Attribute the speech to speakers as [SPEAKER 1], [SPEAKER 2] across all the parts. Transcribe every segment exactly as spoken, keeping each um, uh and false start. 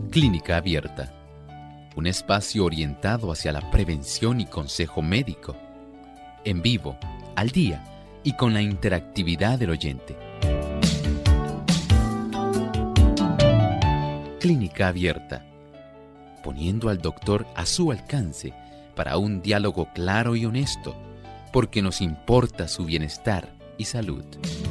[SPEAKER 1] Clínica Abierta, un espacio orientado hacia la prevención y consejo médico, en vivo, al día y con la interactividad del oyente. Clínica Abierta, poniendo al doctor a su alcance para un diálogo claro y honesto, porque nos importa su bienestar y salud.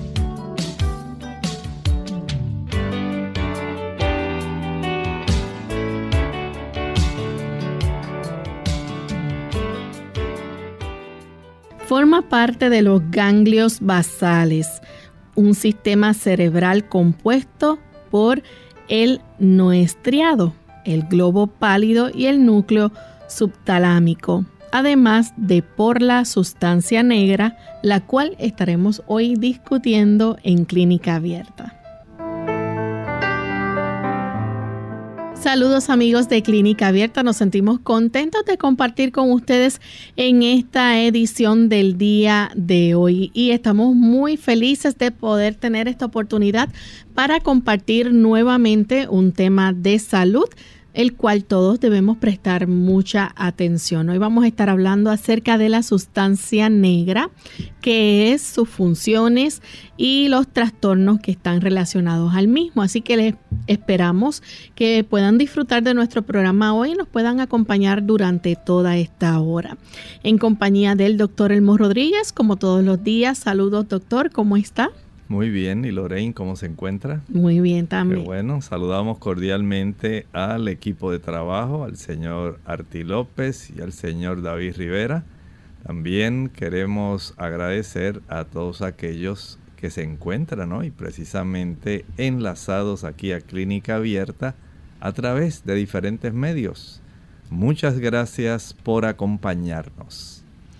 [SPEAKER 2] Forma parte de los ganglios basales, un sistema cerebral compuesto por el noestriado, el globo pálido y el núcleo subtalámico, además de por la sustancia negra, la cual estaremos hoy discutiendo en Clínica Abierta. Saludos amigos de Clínica Abierta, nos sentimos contentos de compartir con ustedes en esta edición del día de hoy y estamos muy felices de poder tener esta oportunidad para compartir nuevamente un tema de salud, el cual todos debemos prestar mucha atención. Hoy vamos a estar hablando acerca de la sustancia negra, qué es, sus funciones y los trastornos que están relacionados al mismo. Así que les esperamos que puedan disfrutar de nuestro programa hoy y nos puedan acompañar durante toda esta hora. En compañía del doctor Elmo Rodríguez, como todos los días. Saludos, doctor, ¿cómo está?
[SPEAKER 3] Muy bien, ¿y Lorraine cómo se encuentra?
[SPEAKER 2] Muy bien también.
[SPEAKER 3] Qué bueno, saludamos cordialmente al equipo de trabajo, al señor Arti López y al señor David Rivera. También queremos agradecer a todos aquellos que se encuentran hoy precisamente enlazados aquí a Clínica Abierta a través de diferentes medios. Muchas gracias por acompañarnos.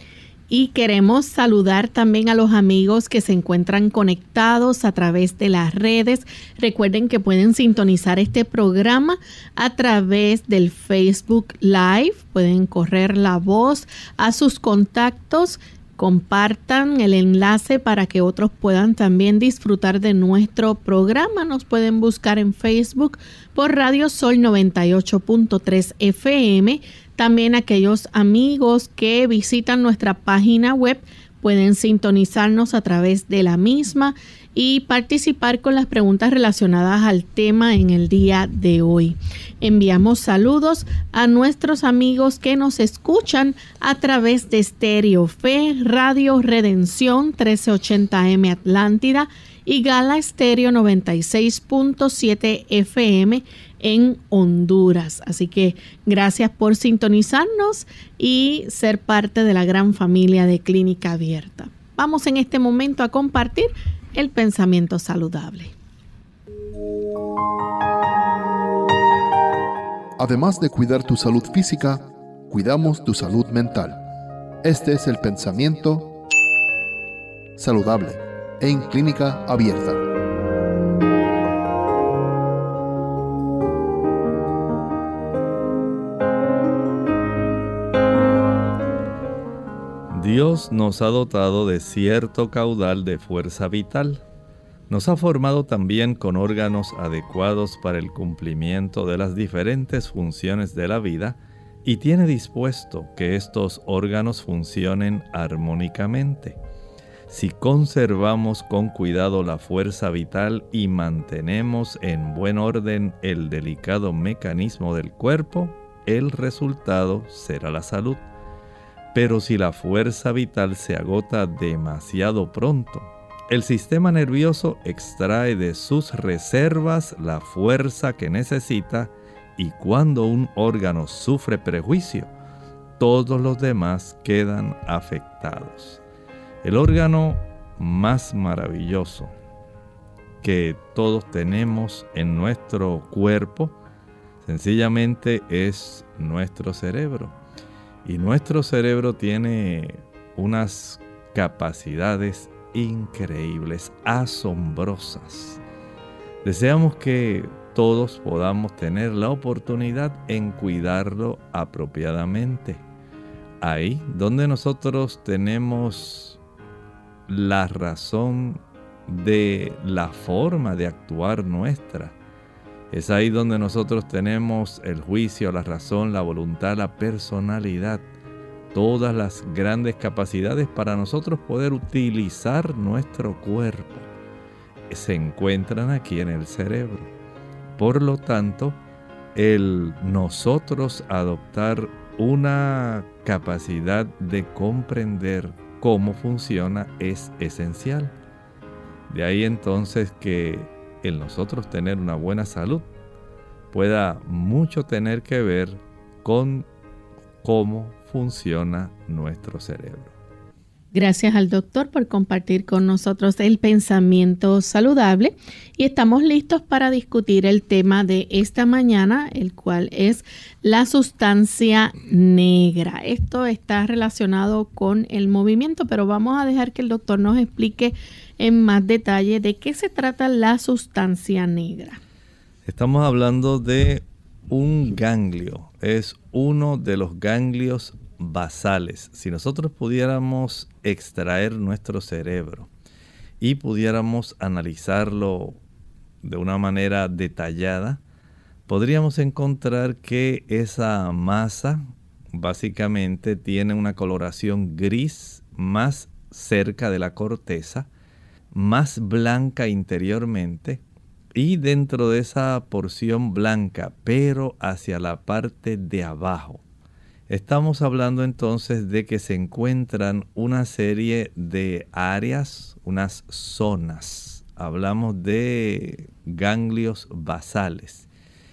[SPEAKER 2] Y queremos saludar también a los amigos que se encuentran conectados a través de las redes. Recuerden que pueden sintonizar este programa a través del Facebook Live. Pueden correr la voz a sus contactos. Compartan el enlace para que otros puedan también disfrutar de nuestro programa. Nos pueden buscar en Facebook por Radio Sol noventa y ocho punto tres F M. También aquellos amigos que visitan nuestra página web pueden sintonizarnos a través de la misma y participar con las preguntas relacionadas al tema en el día de hoy. Enviamos saludos a nuestros amigos que nos escuchan a través de Stereo Fe, Radio Redención trece ochenta M Atlántida y Gala Stereo noventa y seis punto siete F M en Honduras. Así que gracias por sintonizarnos y ser parte de la gran familia de Clínica Abierta. Vamos en este momento a compartir el pensamiento saludable.
[SPEAKER 4] Además de cuidar tu salud física, cuidamos tu salud mental. Este es el pensamiento saludable en Clínica Abierta.
[SPEAKER 3] Dios nos ha dotado de cierto caudal de fuerza vital. Nos ha formado también con órganos adecuados para el cumplimiento de las diferentes funciones de la vida y tiene dispuesto que estos órganos funcionen armónicamente. Si conservamos con cuidado la fuerza vital y mantenemos en buen orden el delicado mecanismo del cuerpo, el resultado será la salud. Pero si la fuerza vital se agota demasiado pronto, el sistema nervioso extrae de sus reservas la fuerza que necesita y cuando un órgano sufre perjuicio, todos los demás quedan afectados. El órgano más maravilloso que todos tenemos en nuestro cuerpo sencillamente es nuestro cerebro. Y nuestro cerebro tiene unas capacidades increíbles, asombrosas. Deseamos que todos podamos tener la oportunidad en cuidarlo apropiadamente. Ahí donde nosotros tenemos la razón de la forma de actuar nuestra. Es ahí donde nosotros tenemos el juicio, la razón, la voluntad, la personalidad, todas las grandes capacidades para nosotros poder utilizar nuestro cuerpo. Se encuentran aquí en el cerebro. Por lo tanto, el nosotros adoptar una capacidad de comprender cómo funciona es esencial. De ahí entonces que el nosotros tener una buena salud pueda mucho tener que ver con cómo funciona nuestro cerebro.
[SPEAKER 2] Gracias al doctor por compartir con nosotros el pensamiento saludable y estamos listos para discutir el tema de esta mañana, el cual es la sustancia negra. Esto está relacionado con el movimiento, pero vamos a dejar que el doctor nos explique en más detalle de qué se trata la sustancia negra.
[SPEAKER 3] Estamos hablando de un ganglio, es uno de los ganglios basales. Si nosotros pudiéramos extraer nuestro cerebro y pudiéramos analizarlo de una manera detallada, podríamos encontrar que esa masa básicamente tiene una coloración gris más cerca de la corteza, más blanca interiormente, y dentro de esa porción blanca, pero hacia la parte de abajo, estamos hablando entonces de que se encuentran una serie de áreas, unas zonas. Hablamos de ganglios basales.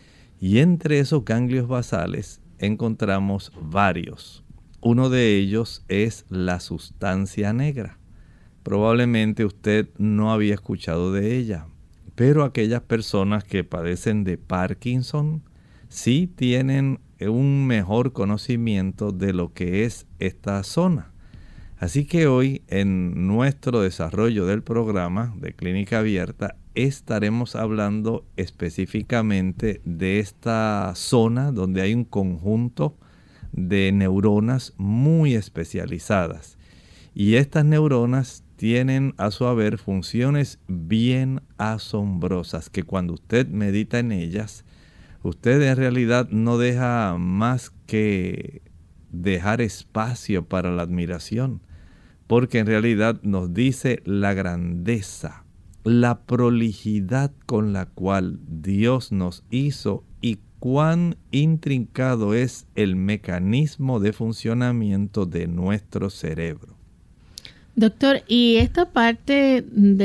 [SPEAKER 3] Y entre esos ganglios basales encontramos varios. Uno de ellos es la sustancia negra. Probablemente usted no había escuchado de ella, pero aquellas personas que padecen de Parkinson sí tienen un mejor conocimiento de lo que es esta zona. Así que hoy en nuestro desarrollo del programa de Clínica Abierta estaremos hablando específicamente de esta zona donde hay un conjunto de neuronas muy especializadas. Y estas neuronas tienen a su haber funciones bien asombrosas que cuando usted medita en ellas, usted en realidad no deja más que dejar espacio para la admiración, porque en realidad nos dice la grandeza, la prolijidad con la cual Dios nos hizo y cuán intrincado es el mecanismo de funcionamiento de nuestro cerebro.
[SPEAKER 2] Doctor, y esta parte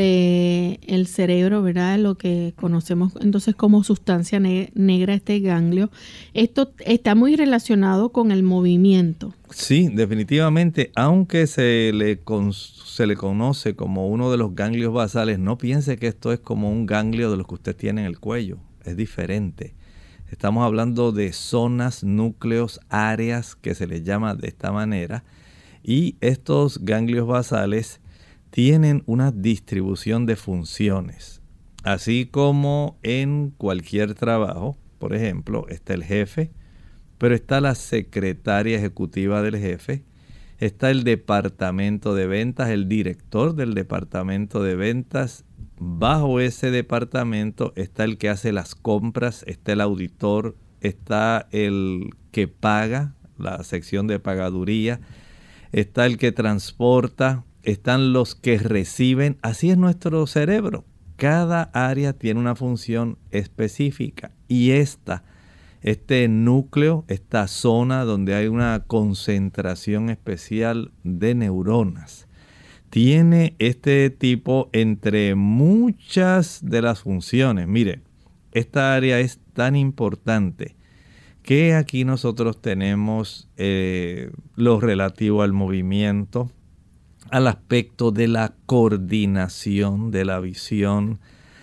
[SPEAKER 2] del cerebro, ¿verdad? Lo que conocemos entonces como sustancia ne- negra, este ganglio, esto está muy relacionado con el movimiento.
[SPEAKER 3] Sí, definitivamente, aunque se le, con, se le conoce como uno de los ganglios basales, no piense que esto es como un ganglio de los que usted tiene en el cuello, es diferente. Estamos hablando de zonas, núcleos, áreas que se les llama de esta manera. Y estos ganglios basales tienen una distribución de funciones. Así como en cualquier trabajo, por ejemplo, está el jefe, pero está la secretaria ejecutiva del jefe, está el departamento de ventas, el director del departamento de ventas. Bajo ese departamento está el que hace las compras, está el auditor, está el que paga, la sección de pagaduría, está el que transporta, están los que reciben. Así es nuestro cerebro. Cada área tiene una función específica y esta, este núcleo, esta zona donde hay una concentración especial de neuronas, tiene este tipo entre muchas de las funciones. Mire, esta área es tan importante que aquí nosotros tenemos eh, lo relativo al movimiento, al aspecto de la coordinación de la visión.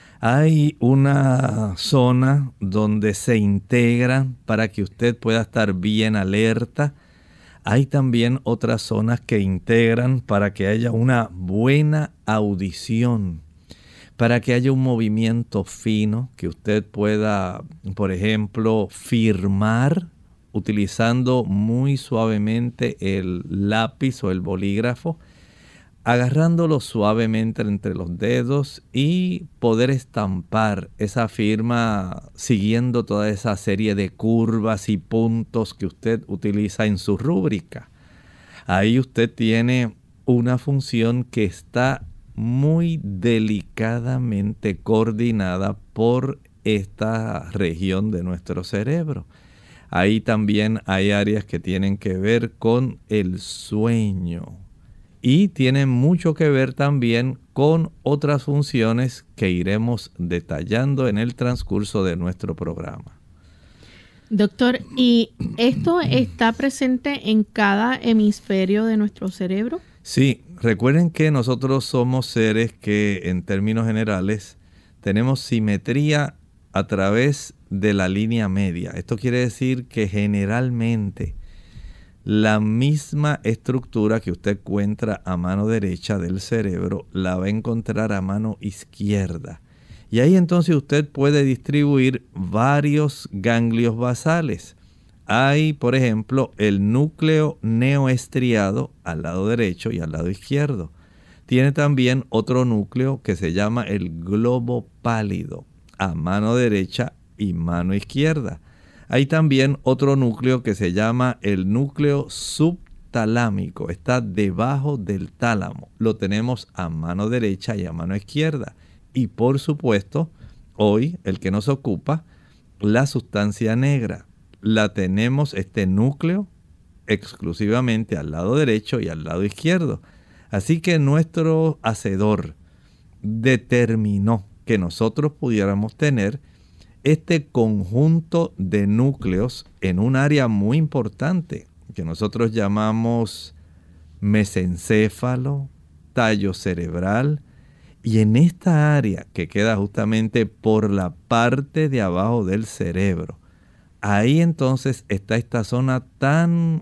[SPEAKER 3] Hay una zona donde se integran para que usted pueda estar bien alerta. Hay también otras zonas que integran para que haya una buena audición, para que haya un movimiento fino, que usted pueda, por ejemplo, firmar utilizando muy suavemente el lápiz o el bolígrafo. agarrándolo suavemente entre los dedos y poder estampar esa firma siguiendo toda esa serie de curvas y puntos que usted utiliza en su rúbrica. Ahí usted tiene una función que está muy delicadamente coordinada por esta región de nuestro cerebro. Ahí también hay áreas que tienen que ver con el sueño y tienen mucho que ver también con otras funciones que iremos detallando en el transcurso de nuestro programa.
[SPEAKER 2] Doctor, ¿y esto está presente en cada hemisferio de nuestro cerebro?
[SPEAKER 3] Sí, recuerden que nosotros somos seres que en términos generales tenemos simetría a través de la línea media. Esto quiere decir que generalmente la misma estructura que usted encuentra a mano derecha del cerebro la va a encontrar a mano izquierda. Y ahí entonces usted puede distribuir varios ganglios basales. Hay, por ejemplo, el núcleo neoestriado al lado derecho y al lado izquierdo. Tiene también otro núcleo que se llama el globo pálido a mano derecha y mano izquierda. Hay también otro núcleo que se llama el núcleo subtalámico. Está debajo del tálamo. Lo tenemos a mano derecha y a mano izquierda. Y por supuesto, hoy el que nos ocupa, la sustancia negra. La tenemos, este núcleo, exclusivamente al lado derecho y al lado izquierdo. Así que nuestro hacedor determinó que nosotros pudiéramos tener este conjunto de núcleos en un área muy importante que nosotros llamamos mesencéfalo, tallo cerebral, y en esta área que queda justamente por la parte de abajo del cerebro, ahí entonces está esta zona tan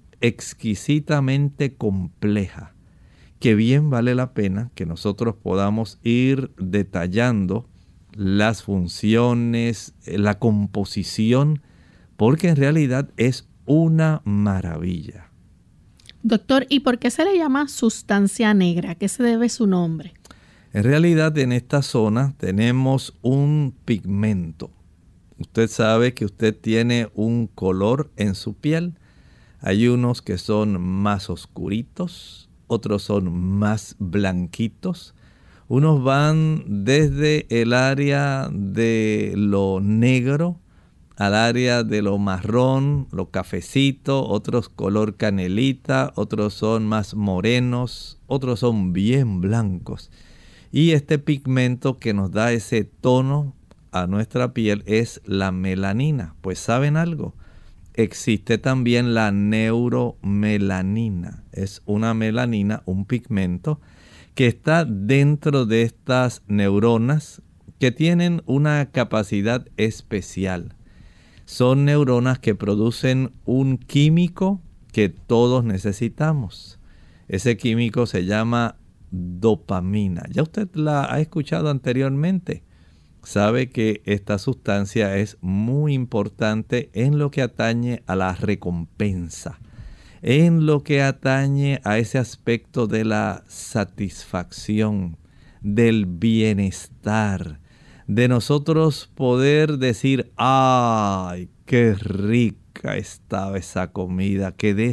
[SPEAKER 3] exquisitamente compleja que bien vale la pena que nosotros podamos ir detallando las funciones, la composición, porque en realidad es una maravilla.
[SPEAKER 2] Doctor, ¿y por qué se le llama sustancia negra? ¿A qué se debe su nombre?
[SPEAKER 3] En realidad en esta zona tenemos un pigmento. Usted sabe que usted tiene un color en su piel. Hay unos que son más oscuritos, otros son más blanquitos. Unos van desde el área de lo negro al área de lo marrón, lo cafecito, otros color canelita, otros son más morenos, otros son bien blancos. Y este pigmento que nos da ese tono a nuestra piel es la melanina. Pues ¿saben algo? Existe también la neuromelanina. Es una melanina, un pigmento que está dentro de estas neuronas que tienen una capacidad especial. Son neuronas que producen un químico que todos necesitamos. Ese químico se llama dopamina. Ya usted la ha escuchado anteriormente. Sabe que esta sustancia es muy importante en lo que atañe a la recompensa, en lo que atañe a ese aspecto de la satisfacción, del bienestar, de nosotros poder decir, ¡ay, qué rica estaba esa comida! Quedé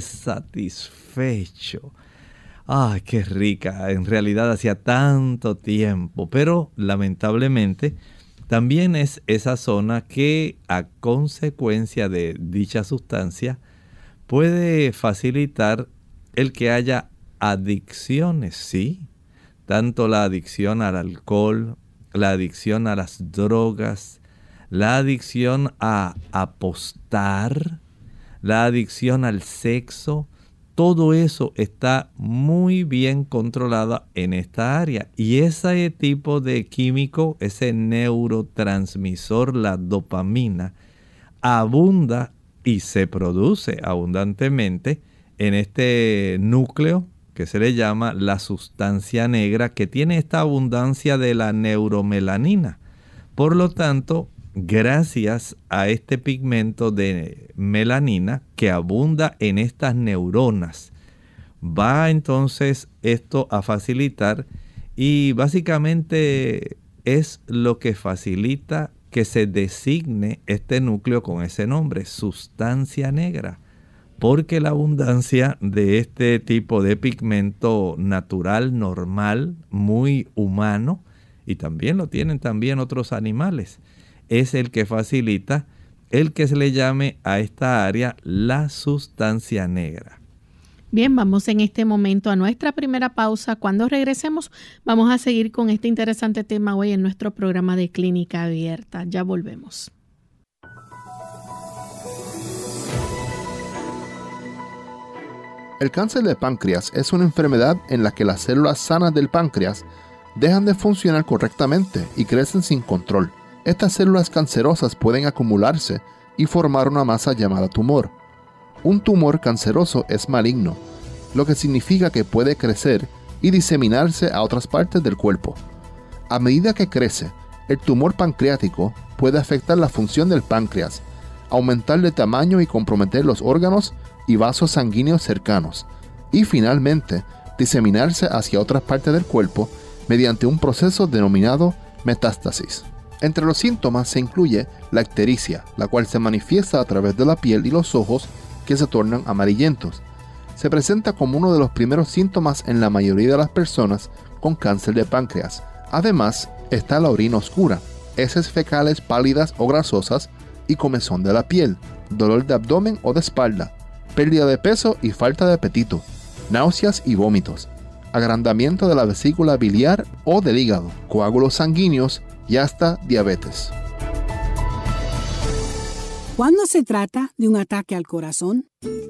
[SPEAKER 3] satisfecho. ¡Ay, qué rica! En realidad hacía tanto tiempo, pero lamentablemente también es esa zona que a consecuencia de dicha sustancia puede facilitar el que haya adicciones, sí. Tanto la adicción al alcohol, la adicción a las drogas, la adicción a apostar, la adicción al sexo. Todo eso está muy bien controlado en esta área. Y ese tipo de químico, ese neurotransmisor, la dopamina, abunda y se produce abundantemente en este núcleo que se le llama la sustancia negra, que tiene esta abundancia de la neuromelanina. Por lo tanto, gracias a este pigmento de melanina que abunda en estas neuronas, va entonces esto a facilitar y básicamente es lo que facilita que se designe este núcleo con ese nombre, sustancia negra, porque la abundancia de este tipo de pigmento natural, normal, muy humano, y también lo tienen también otros animales, es el que facilita el que se le llame a esta área la sustancia negra.
[SPEAKER 2] Bien, vamos en este momento a nuestra primera pausa. Cuando regresemos, vamos a seguir con este interesante tema hoy en nuestro programa de Clínica Abierta. Ya volvemos.
[SPEAKER 4] El cáncer de páncreas es una enfermedad en la que las células sanas del páncreas dejan de funcionar correctamente y crecen sin control. Estas células cancerosas pueden acumularse y formar una masa llamada tumor. Un tumor canceroso es maligno, lo que significa que puede crecer y diseminarse a otras partes del cuerpo. A medida que crece, el tumor pancreático puede afectar la función del páncreas, aumentar de tamaño y comprometer los órganos y vasos sanguíneos cercanos, y finalmente diseminarse hacia otras partes del cuerpo mediante un proceso denominado metástasis. Entre los síntomas se incluye la ictericia, la cual se manifiesta a través de la piel y los ojos que se tornan amarillentos. Se presenta como uno de los primeros síntomas en la mayoría de las personas con cáncer de páncreas. Además, está la orina oscura, heces fecales pálidas o grasosas y comezón de la piel, dolor de abdomen o de espalda, pérdida de peso y falta de apetito, náuseas y vómitos, agrandamiento de la vesícula biliar o del hígado, coágulos sanguíneos y hasta diabetes.
[SPEAKER 5] ¿Cuándo se trata de un ataque al corazón?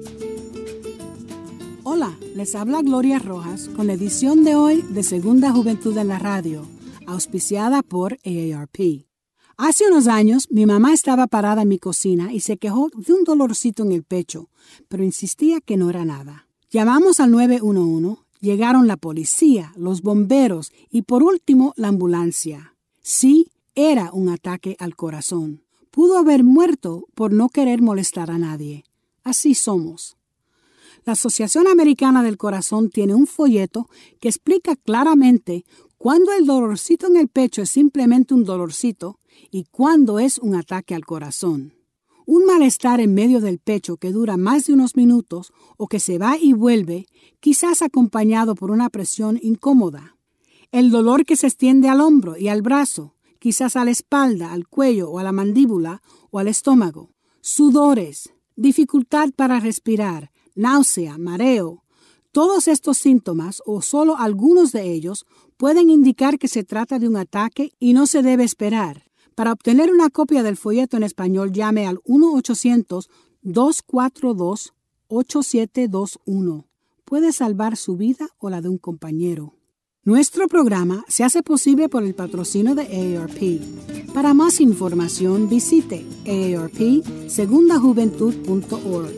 [SPEAKER 5] Hola, les habla Gloria Rojas con la edición de hoy de Segunda Juventud en la Radio, auspiciada por A A R P. Hace unos años, mi mamá estaba parada en mi cocina y se quejó de un dolorcito en el pecho, pero insistía que no era nada. Llamamos al nueve uno uno, llegaron la policía, los bomberos y por último la ambulancia. Sí, era un ataque al corazón. Pudo haber muerto por no querer molestar a nadie. Así somos. La Asociación Americana del Corazón tiene un folleto que explica claramente cuándo el dolorcito en el pecho es simplemente un dolorcito y cuándo es un ataque al corazón. Un malestar en medio del pecho que dura más de unos minutos o que se va y vuelve, quizás acompañado por una presión incómoda. El dolor que se extiende al hombro y al brazo, quizás a la espalda, al cuello o a la mandíbula o al estómago. Sudores, dificultad para respirar, náusea, mareo. Todos estos síntomas, o solo algunos de ellos, pueden indicar que se trata de un ataque y no se debe esperar. Para obtener una copia del folleto en español, llame al uno ochocientos, dos cuatro dos, ocho siete dos uno. Puede salvar su vida o la de un compañero. Nuestro programa se hace posible por el patrocinio de A A R P. Para más información, visite A A R P segunda juventud punto org.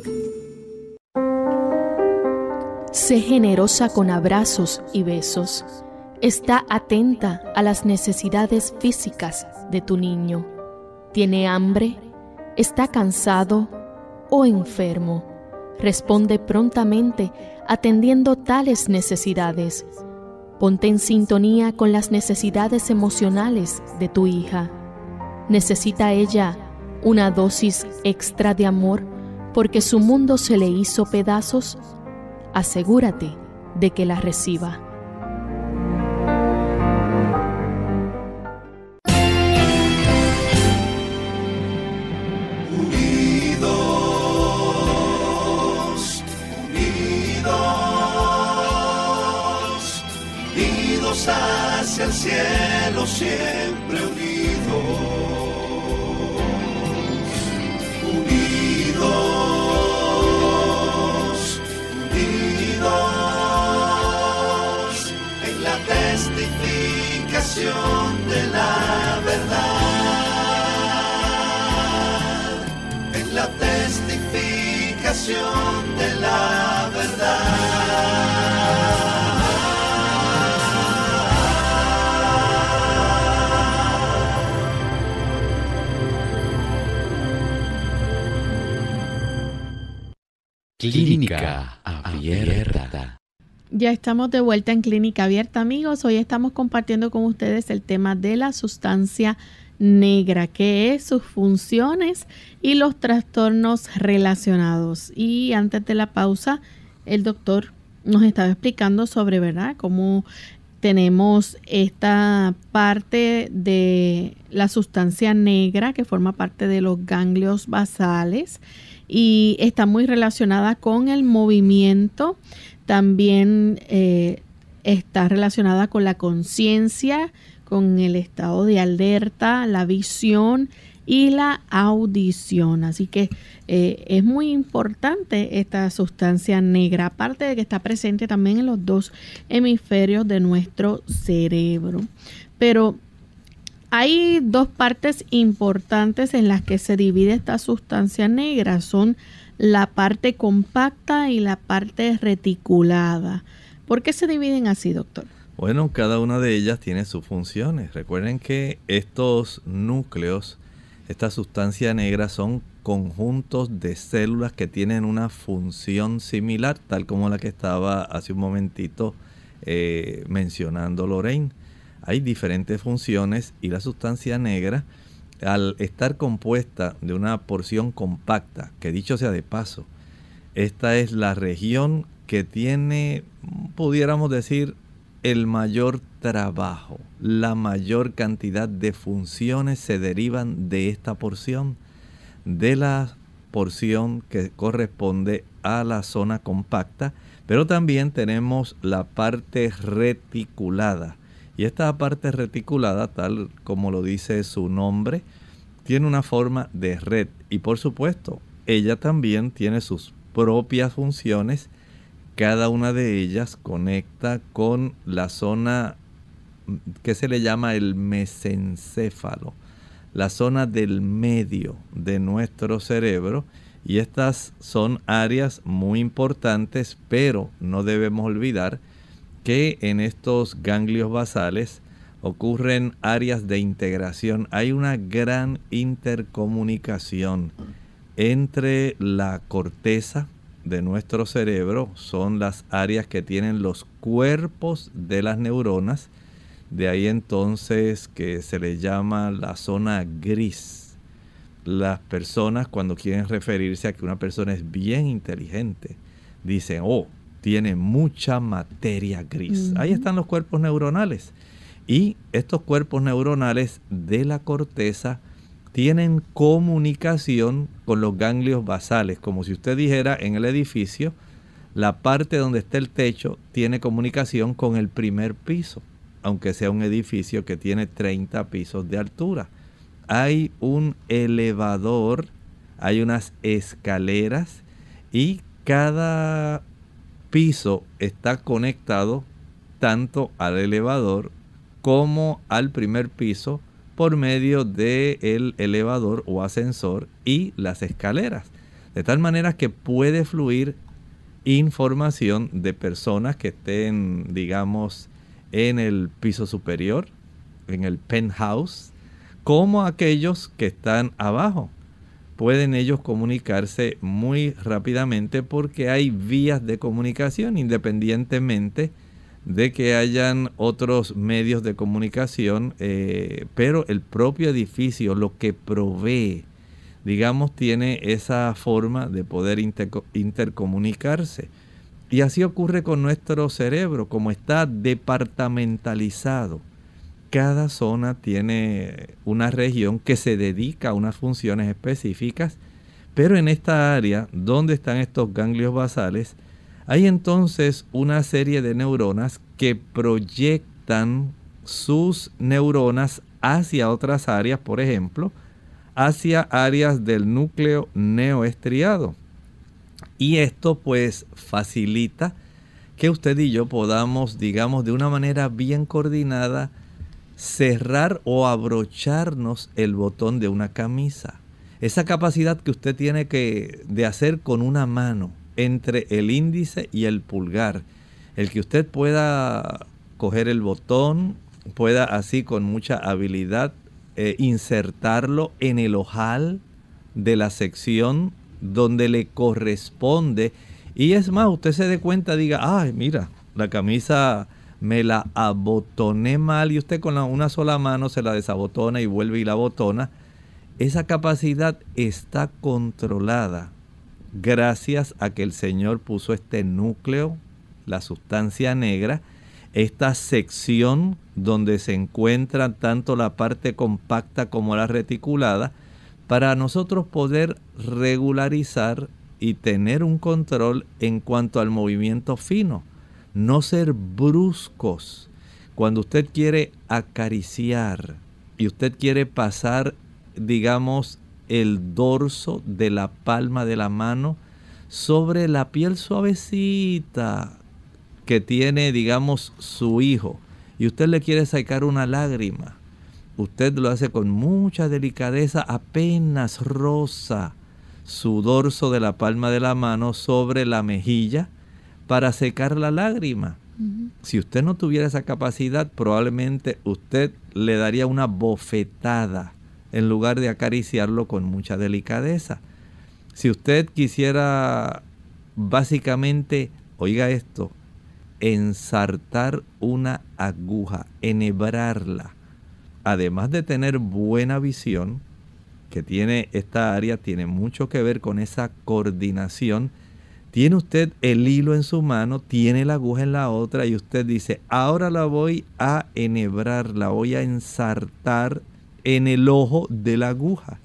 [SPEAKER 2] Sé generosa con abrazos y besos. Está atenta a las necesidades físicas de tu niño. ¿Tiene hambre? ¿Está cansado o enfermo? Responde prontamente atendiendo tales necesidades. Ponte en sintonía con las necesidades emocionales de tu hija. ¿Necesita ella una dosis extra de amor porque su mundo se le hizo pedazos? Asegúrate de que la reciba.
[SPEAKER 6] Unidos, unidos, unidos hacia el cielo, siempre unidos, unidos. De la verdad, en la testificación de la
[SPEAKER 1] verdad. Clínica Abierta.
[SPEAKER 2] Ya estamos de vuelta en Clínica Abierta, amigos. Hoy estamos compartiendo con ustedes el tema de la sustancia negra, qué es, sus funciones y los trastornos relacionados. Y antes de la pausa, el doctor nos estaba explicando sobre, ¿verdad?, cómo tenemos esta parte de la sustancia negra que forma parte de los ganglios basales y está muy relacionada con el movimiento. También eh, está relacionada con la conciencia, con el estado de alerta, la visión y la audición. Así que eh, es muy importante esta sustancia negra, aparte de que está presente también en los dos hemisferios de nuestro cerebro. Pero hay dos partes importantes en las que se divide esta sustancia negra. Son la parte compacta y la parte reticulada. ¿Por qué se dividen así, doctor?
[SPEAKER 3] Bueno, cada una de ellas tiene sus funciones. Recuerden que estos núcleos, esta sustancia negra, son conjuntos de células que tienen una función similar, tal como la que estaba hace un momentito eh, mencionando Lorraine. Hay diferentes funciones y la sustancia negra, al estar compuesta de una porción compacta, que dicho sea de paso, esta es la región que tiene, pudiéramos decir, el mayor trabajo. La mayor cantidad de funciones se derivan de esta porción, de la porción que corresponde a la zona compacta, pero también tenemos la parte reticulada. Y esta parte reticulada, tal como lo dice su nombre, tiene una forma de red. Y por supuesto, ella también tiene sus propias funciones. Cada una de ellas conecta con la zona que se le llama el mesencéfalo, la zona del medio de nuestro cerebro. Y estas son áreas muy importantes, pero no debemos olvidar que en estos ganglios basales ocurren áreas de integración. Hay una gran intercomunicación entre la corteza de nuestro cerebro, son las áreas que tienen los cuerpos de las neuronas. De ahí entonces que se le llama la zona gris. Las personas, cuando quieren referirse a que una persona es bien inteligente, dicen, oh, tiene mucha materia gris. Uh-huh. Ahí están los cuerpos neuronales. Y estos cuerpos neuronales de la corteza tienen comunicación con los ganglios basales. Como si usted dijera, en el edificio, la parte donde está el techo tiene comunicación con el primer piso, aunque sea un edificio que tiene treinta pisos de altura. Hay un elevador, hay unas escaleras y cada piso está conectado tanto al elevador como al primer piso por medio del elevador o ascensor y las escaleras. De tal manera que puede fluir información de personas que estén, digamos, en el piso superior, en el penthouse, como aquellos que están abajo. Pueden ellos comunicarse muy rápidamente porque hay vías de comunicación independientemente de que hayan otros medios de comunicación, eh, pero el propio edificio, lo que provee, digamos, tiene esa forma de poder inter intercomunicarse. Y así ocurre con nuestro cerebro, como está departamentalizado. Cada zona tiene una región que se dedica a unas funciones específicas, pero en esta área donde están estos ganglios basales, hay entonces una serie de neuronas que proyectan sus neuronas hacia otras áreas, por ejemplo, hacia áreas del núcleo neoestriado. Y esto pues facilita que usted y yo podamos, digamos, de una manera bien coordinada, cerrar o abrocharnos el botón de una camisa. Esa capacidad que usted tiene que de hacer con una mano entre el índice y el pulgar, el que usted pueda coger el botón, pueda así con mucha habilidad eh, insertarlo en el ojal de la sección donde le corresponde, y es más, usted se dé cuenta, diga, ay, mira, la camisa me la abotoné mal y usted con la, una sola mano se la desabotona y vuelve y la abotona. Esa capacidad está controlada gracias a que el Señor puso este núcleo, la sustancia negra, esta sección donde se encuentra tanto la parte compacta como la reticulada, para nosotros poder regularizar y tener un control en cuanto al movimiento fino. No ser bruscos. Cuando usted quiere acariciar y usted quiere pasar, digamos, el dorso de la palma de la mano sobre la piel suavecita que tiene, digamos, su hijo, y usted le quiere sacar una lágrima, usted lo hace con mucha delicadeza, apenas roza su dorso de la palma de la mano sobre la mejilla para secar la lágrima. Uh-huh. Si usted no tuviera esa capacidad, probablemente usted le daría una bofetada en lugar de acariciarlo con mucha delicadeza. Si usted quisiera básicamente, oiga esto, ensartar una aguja, enhebrarla, además de tener buena visión, que tiene esta área, tiene mucho que ver con esa coordinación. Tiene usted el hilo en su mano, tiene la aguja en la otra y usted dice, ahora la voy a enhebrar, la voy a ensartar en el ojo de la aguja.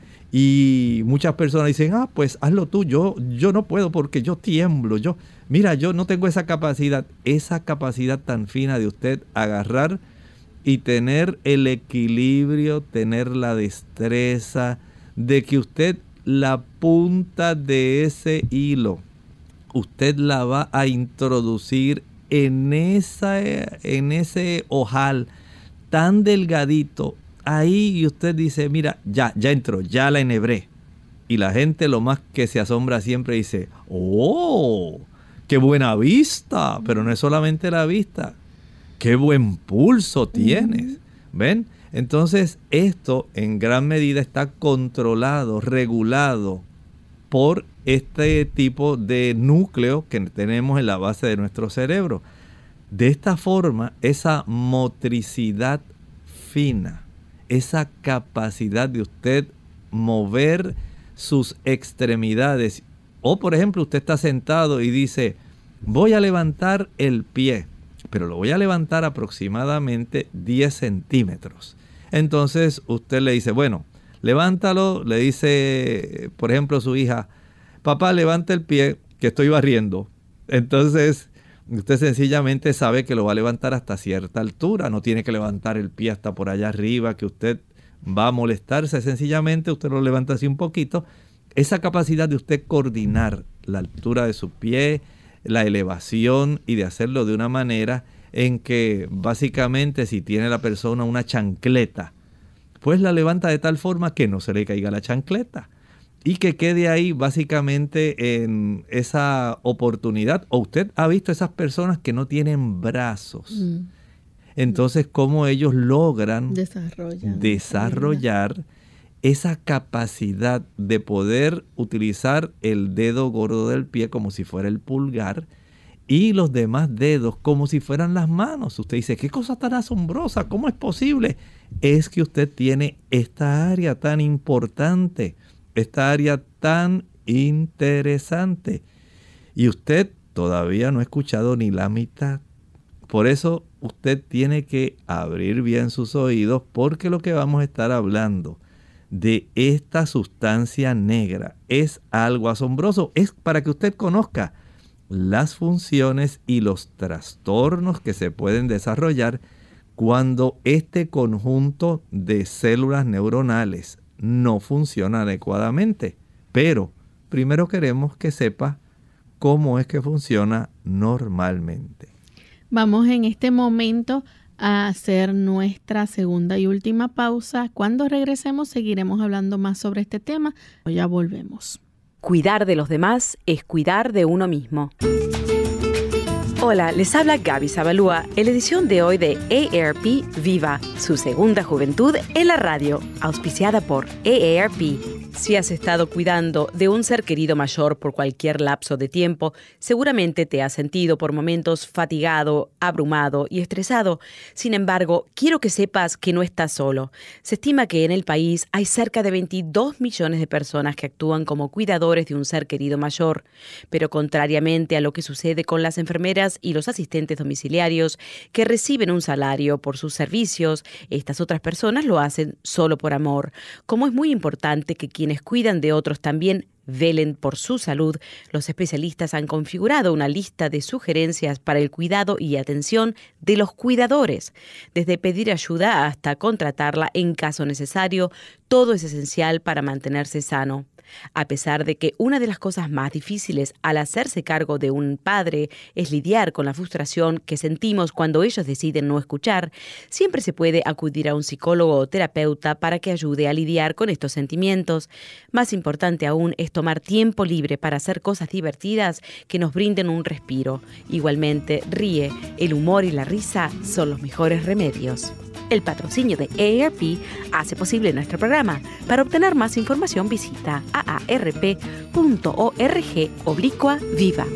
[SPEAKER 3] Y muchas personas dicen, ah, pues hazlo tú, yo, yo no puedo porque yo tiemblo, yo, mira, yo no tengo esa capacidad, esa capacidad tan fina de usted agarrar y tener el equilibrio, tener la destreza de que usted la punta de ese hilo, usted la va a introducir en, esa, en ese ojal tan delgadito. Ahí y usted dice, mira, ya, ya entró, ya la enhebré. Y la gente lo más que se asombra siempre dice, ¡oh! ¡Qué buena vista! Pero no es solamente la vista. ¡Qué buen pulso tienes! ¿Ven? Entonces esto en gran medida está controlado, regulado por este tipo de núcleo que tenemos en la base de nuestro cerebro. De esta forma, esa motricidad fina, esa capacidad de usted mover sus extremidades. O por ejemplo, usted está sentado y dice, voy a levantar el pie, pero lo voy a levantar aproximadamente diez centímetros. Entonces usted le dice, bueno, levántalo, le dice, por ejemplo, su hija, papá, levanta el pie que estoy barriendo. Entonces usted sencillamente sabe que lo va a levantar hasta cierta altura, no tiene que levantar el pie hasta por allá arriba, que usted va a molestarse, sencillamente usted lo levanta así un poquito. Esa capacidad de usted coordinar la altura de su pie, la elevación y de hacerlo de una manera en que básicamente si tiene la persona una chancleta, pues la levanta de tal forma que no se le caiga la chancleta. Y que quede ahí básicamente en esa oportunidad. O usted ha visto esas personas que no tienen brazos. Mm. Entonces, ¿cómo ellos logran Desarrollan. desarrollar esa capacidad de poder utilizar el dedo gordo del pie como si fuera el pulgar y los demás dedos como si fueran las manos? Usted dice, ¿qué cosa tan asombrosa? ¿Cómo es posible? Es que usted tiene esta área tan importante, esta área tan interesante. Y usted todavía no ha escuchado ni la mitad. Por eso usted tiene que abrir bien sus oídos, porque lo que vamos a estar hablando de esta sustancia negra es algo asombroso. Es para que usted conozca las funciones y los trastornos que se pueden desarrollar cuando este conjunto de células neuronales no funciona adecuadamente. Pero primero queremos que sepa cómo es que funciona normalmente.
[SPEAKER 2] Vamos en este momento a hacer nuestra segunda y última pausa. Cuando regresemos seguiremos hablando más sobre este tema. Ya volvemos.
[SPEAKER 7] Cuidar de los demás es cuidar de uno mismo. Hola, les habla Gaby Zabalúa en la edición de hoy de A A R P Viva, su segunda juventud en la radio, auspiciada por A A R P. Si has estado cuidando de un ser querido mayor por cualquier lapso de tiempo, seguramente te has sentido por momentos fatigado, abrumado y estresado. Sin embargo, quiero que sepas que no estás solo. Se estima que en el país hay cerca de veintidós millones de personas que actúan como cuidadores de un ser querido mayor. Pero contrariamente a lo que sucede con las enfermeras y los asistentes domiciliarios que reciben un salario por sus servicios, estas otras personas lo hacen solo por amor. Como es muy importante que quienes cuidan de otros también velen por su salud, los especialistas han configurado una lista de sugerencias para el cuidado y atención de los cuidadores. Desde pedir ayuda hasta contratarla en caso necesario, todo es esencial para mantenerse sano. A pesar de que una de las cosas más difíciles al hacerse cargo de un padre es lidiar con la frustración que sentimos cuando ellos deciden no escuchar, siempre se puede acudir a un psicólogo o terapeuta para que ayude a lidiar con estos sentimientos. Más importante aún es tomar tiempo libre para hacer cosas divertidas que nos brinden un respiro. Igualmente, ríe, el humor y la risa son los mejores remedios. El patrocinio de A A R P hace posible nuestro programa. Para obtener más información visita a a r p punto org oblicua viva.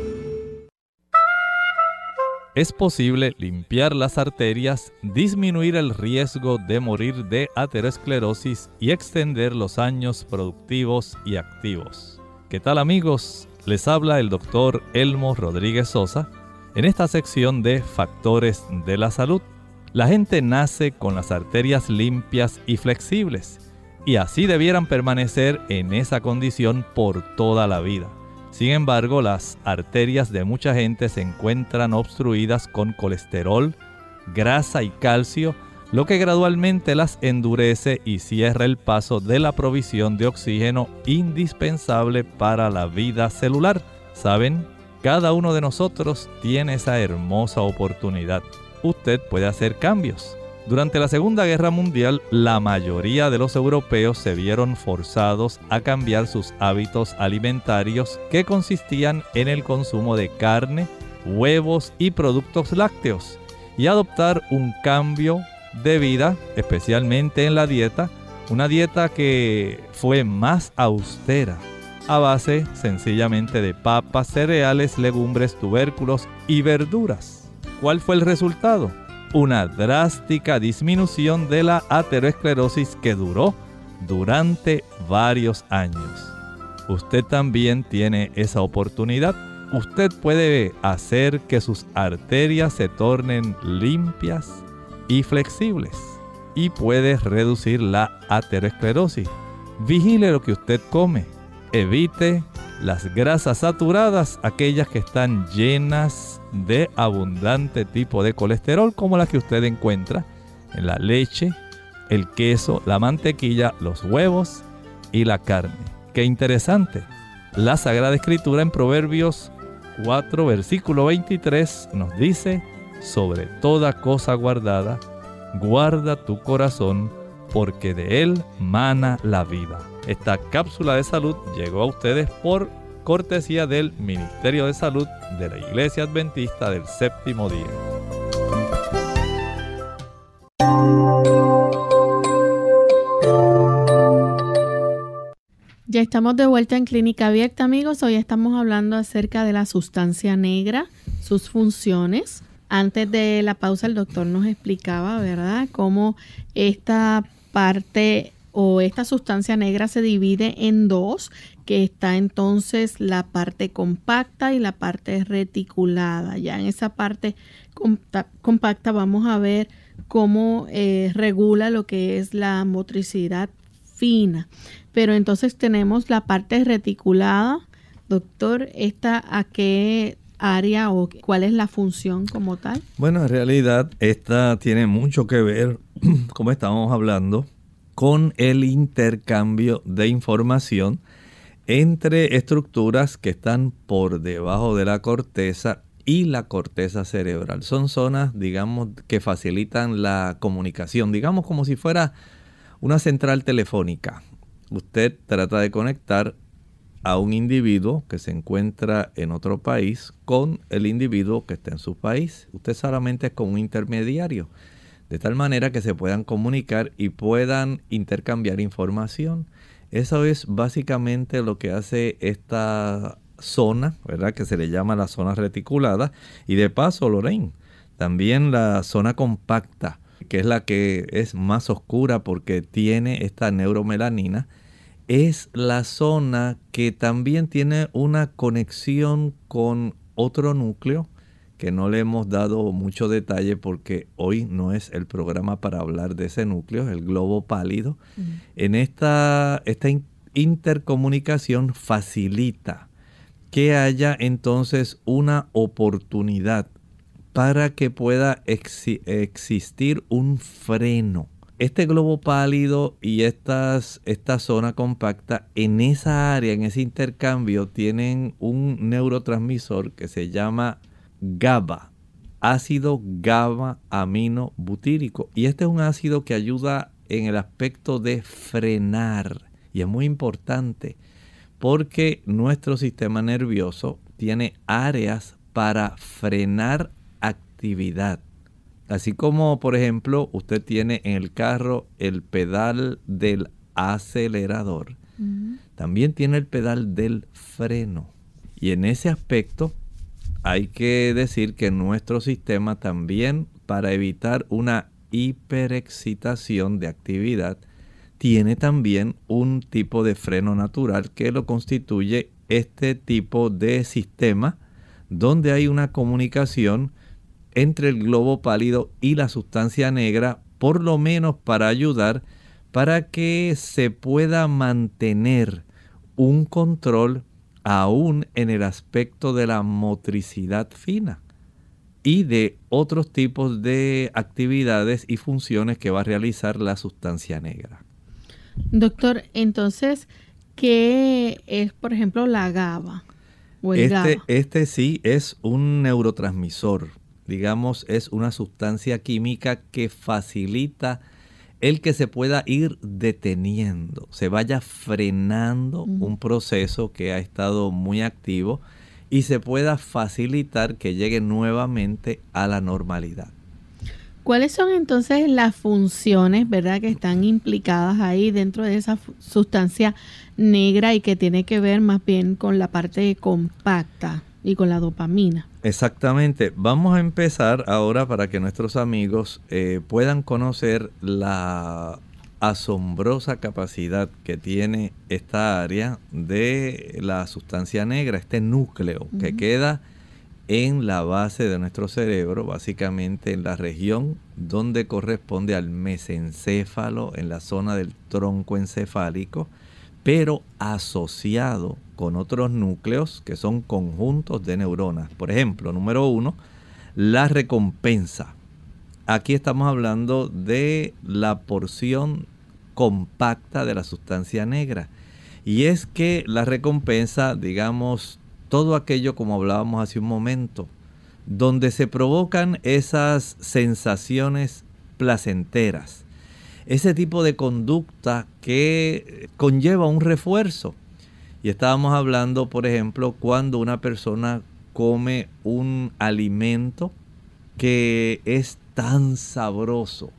[SPEAKER 3] Es posible limpiar las arterias, disminuir el riesgo de morir de aterosclerosis y extender los años productivos y activos. ¿Qué tal, amigos? Les habla el doctor Elmo Rodríguez Sosa en esta sección de Factores de la Salud. La gente nace con las arterias limpias y flexibles, y así debieran permanecer en esa condición por toda la vida. Sin embargo, las arterias de mucha gente se encuentran obstruidas con colesterol, grasa y calcio, lo que gradualmente las endurece y cierra el paso de la provisión de oxígeno indispensable para la vida celular. ¿Saben? Cada uno de nosotros tiene esa hermosa oportunidad. Usted puede hacer cambios. Durante la Segunda Guerra Mundial, la mayoría de los europeos se vieron forzados a cambiar sus hábitos alimentarios que consistían en el consumo de carne, huevos y productos lácteos, y adoptar un cambio de vida, especialmente en la dieta, una dieta que fue más austera, a base sencillamente de papas, cereales, legumbres, tubérculos y verduras. ¿Cuál fue el resultado? Una drástica disminución de la aterosclerosis que duró durante varios años. Usted también tiene esa oportunidad. Usted puede hacer que sus arterias se tornen limpias y flexibles y puede reducir la aterosclerosis. Vigile lo que usted come. Evite las grasas saturadas, aquellas que están llenas de abundante tipo de colesterol, como la que usted encuentra en la leche, el queso, la mantequilla, los huevos y la carne. ¡Qué interesante! La Sagrada Escritura en Proverbios cuatro, versículo veintitrés nos dice: sobre toda cosa guardada, guarda tu corazón, porque de él mana la vida. Esta cápsula de salud llegó a ustedes por cortesía del Ministerio de Salud de la Iglesia Adventista del Séptimo Día.
[SPEAKER 2] Ya estamos de vuelta en Clínica Abierta, amigos. Hoy estamos hablando acerca de la sustancia negra, sus funciones. Antes de la pausa el doctor nos explicaba, ¿verdad?, cómo esta parte o esta sustancia negra se divide en dos, que está entonces la parte compacta y la parte reticulada. Ya en esa parte compacta vamos a ver cómo eh, regula lo que es la motricidad fina. Pero entonces tenemos la parte reticulada. Doctor, ¿esta a qué área o cuál es la función como tal?
[SPEAKER 3] Bueno, en realidad esta tiene mucho que ver, como estábamos hablando, con el intercambio de información entre estructuras que están por debajo de la corteza y la corteza cerebral. Son zonas, digamos, que facilitan la comunicación, digamos como si fuera una central telefónica. Usted trata de conectar a un individuo que se encuentra en otro país con el individuo que está en su país. Usted solamente es como un intermediario, de tal manera que se puedan comunicar y puedan intercambiar información. Eso es básicamente lo que hace esta zona, ¿verdad? Que se le llama la zona reticulada. Y de paso, Lorraine, también la zona compacta, que es la que es más oscura porque tiene esta neuromelanina, es la zona que también tiene una conexión con otro núcleo que no le hemos dado mucho detalle porque hoy no es el programa para hablar de ese núcleo, el globo pálido. Mm. En esta, esta in- intercomunicación facilita que haya entonces una oportunidad para que pueda exi- existir un freno. Este globo pálido y estas, esta zona compacta en esa área, en ese intercambio, tienen un neurotransmisor que se llama GABA, ácido GABA-aminobutírico. Y este es un ácido que ayuda en el aspecto de frenar. Y es muy importante porque nuestro sistema nervioso tiene áreas para frenar actividad. Así como, por ejemplo, usted tiene en el carro el pedal del acelerador, uh-huh. también tiene el pedal del freno. Y en ese aspecto hay que decir que nuestro sistema también, para evitar una hiperexcitación de actividad, tiene también un tipo de freno natural que lo constituye este tipo de sistema donde hay una comunicación entre el globo pálido y la sustancia negra, por lo menos para ayudar para que se pueda mantener un control aún en el aspecto de la motricidad fina y de otros tipos de actividades y funciones que va a realizar la sustancia negra.
[SPEAKER 2] Doctor, entonces, ¿qué es, por ejemplo, la GABA o el
[SPEAKER 3] este,
[SPEAKER 2] GABA?
[SPEAKER 3] Este sí es un neurotransmisor. Digamos, es una sustancia química que facilita el que se pueda ir deteniendo, se vaya frenando uh-huh. un proceso que ha estado muy activo y se pueda facilitar que llegue nuevamente a la normalidad.
[SPEAKER 2] ¿Cuáles son entonces las funciones, verdad, que están implicadas ahí dentro de esa sustancia negra y que tiene que ver más bien con la parte compacta y con la dopamina?
[SPEAKER 3] Exactamente. Vamos a empezar ahora para que nuestros amigos eh, puedan conocer la asombrosa capacidad que tiene esta área de la sustancia negra, este núcleo uh-huh. que queda en la base de nuestro cerebro, básicamente en la región donde corresponde al mesencéfalo, en la zona del tronco encefálico, pero asociado con otros núcleos que son conjuntos de neuronas. Por ejemplo, número uno, la recompensa. Aquí estamos hablando de la porción compacta de la sustancia negra. Y es que la recompensa, digamos, todo aquello como hablábamos hace un momento, donde se provocan esas sensaciones placenteras, ese tipo de conducta que conlleva un refuerzo. Y estábamos hablando, por ejemplo, cuando una persona come un alimento que es tan sabroso.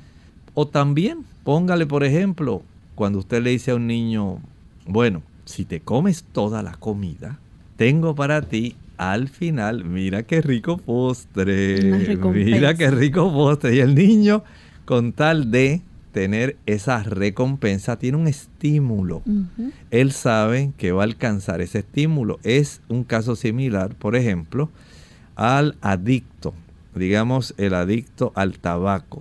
[SPEAKER 3] O también, póngale, por ejemplo, cuando usted le dice a un niño, bueno, si te comes toda la comida, tengo para ti al final, mira qué rico postre, mira qué rico postre. Y el niño, con tal de tener esa recompensa, tiene un estímulo. Uh-huh. Él sabe que va a alcanzar ese estímulo. Es un caso similar, por ejemplo, al adicto, digamos el adicto al tabaco,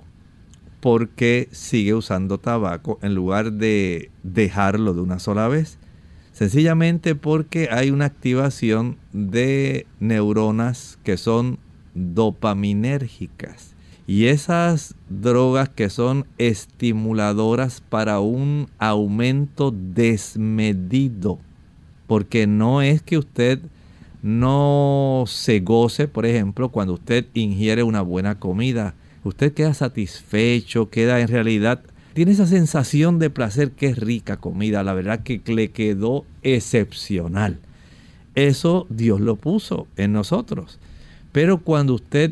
[SPEAKER 3] porque sigue usando tabaco en lugar de dejarlo de una sola vez. Sencillamente porque hay una activación de neuronas que son dopaminérgicas. Y esas drogas que son estimuladoras para un aumento desmedido. Porque no es que usted no se goce, por ejemplo, cuando usted ingiere una buena comida. Usted queda satisfecho, queda en realidad, tiene esa sensación de placer, que es rica comida. La verdad que le quedó excepcional. Eso Dios lo puso en nosotros. Pero cuando usted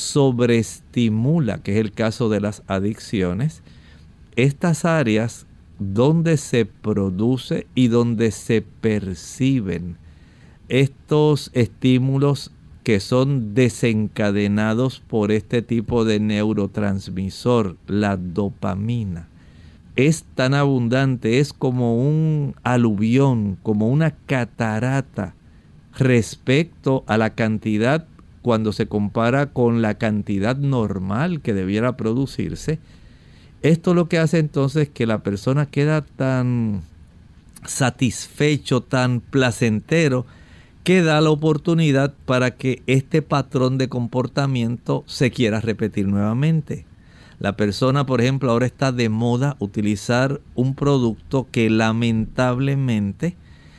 [SPEAKER 3] sobreestimula, que es el caso de las adicciones, estas áreas donde se produce y donde se perciben estos estímulos que son desencadenados por este tipo de neurotransmisor, la dopamina. Es tan abundante, es como un aluvión, como una catarata respecto a la cantidad cuando se compara con la cantidad normal que debiera producirse. Esto lo que hace entonces que la persona queda tan satisfecho, tan placentero, que da la oportunidad para que este patrón de comportamiento se quiera repetir nuevamente. La persona, por ejemplo, ahora está de moda utilizar un producto que lamentablemente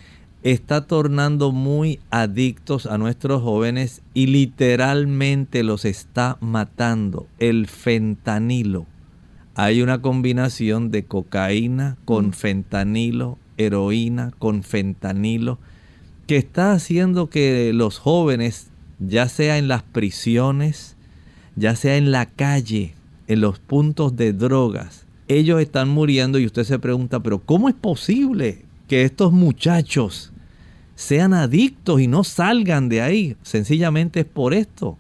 [SPEAKER 3] está tornando muy adictos a nuestros jóvenes y literalmente los está matando, el fentanilo. Hay una combinación de cocaína con fentanilo, heroína con fentanilo, que está haciendo que los jóvenes, ya sea en las prisiones, ya sea en la calle, en los puntos de drogas, ellos están muriendo y usted se pregunta, pero ¿cómo es posible que estos muchachos sean adictos y no salgan de ahí? Sencillamente es por esto.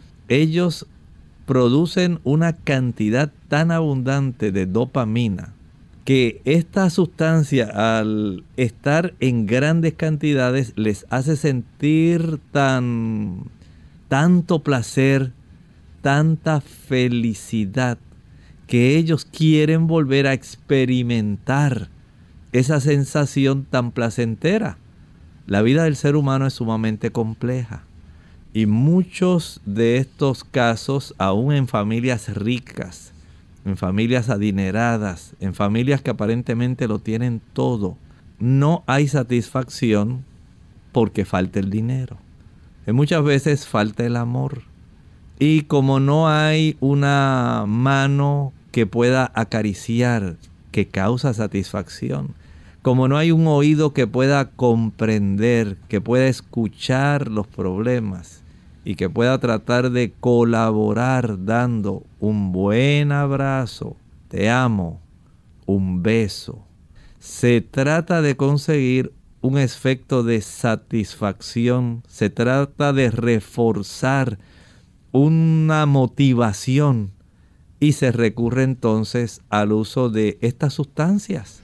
[SPEAKER 3] Ellos producen una cantidad tan abundante de dopamina que esta sustancia, al estar en grandes cantidades, les hace sentir tan, tanto placer, tanta felicidad, que ellos quieren volver a experimentar esa sensación tan placentera. La vida del ser humano es sumamente compleja y muchos de estos casos, aún en familias ricas, en familias adineradas, en familias que aparentemente lo tienen todo, no hay satisfacción porque falta el dinero. Y muchas veces falta el amor. Y como no hay una mano que pueda acariciar, que causa satisfacción, como no hay un oído que pueda comprender, que pueda escuchar los problemas y que pueda tratar de colaborar dando un buen abrazo, te amo, un beso. Se trata de conseguir un efecto de satisfacción, se trata de reforzar una motivación y se recurre entonces al uso de estas sustancias.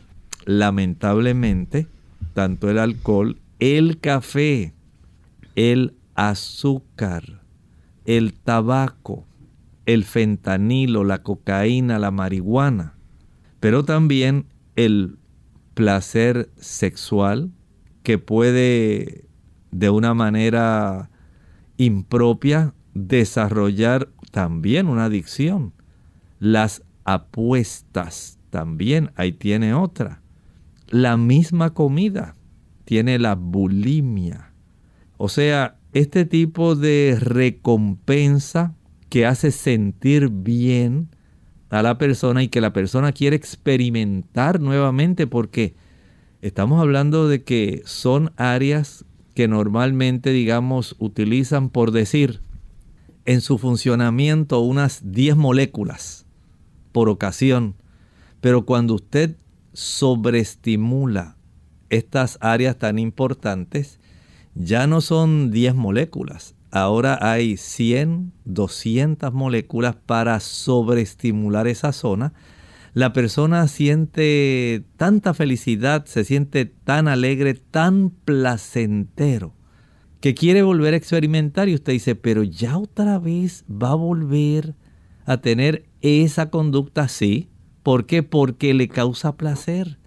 [SPEAKER 3] Lamentablemente, tanto el alcohol, el café, el azúcar, el tabaco, el fentanilo, la cocaína, la marihuana, pero también el placer sexual que puede de una manera impropia desarrollar también una adicción. Las apuestas también, ahí tiene otra. La misma comida tiene la bulimia. O sea, este tipo de recompensa que hace sentir bien a la persona y que la persona quiere experimentar nuevamente, porque estamos hablando de que son áreas que normalmente, digamos, utilizan, por decir, en su funcionamiento unas diez moléculas por ocasión. Pero cuando usted sobreestimula estas áreas tan importantes, ya no son diez moléculas. Ahora hay cien, doscientas moléculas para sobreestimular esa zona. La persona siente tanta felicidad, se siente tan alegre, tan placentero, que quiere volver a experimentar. Y usted dice, pero ya otra vez va a volver a tener esa conducta así. ¿Por qué? Porque le causa placer.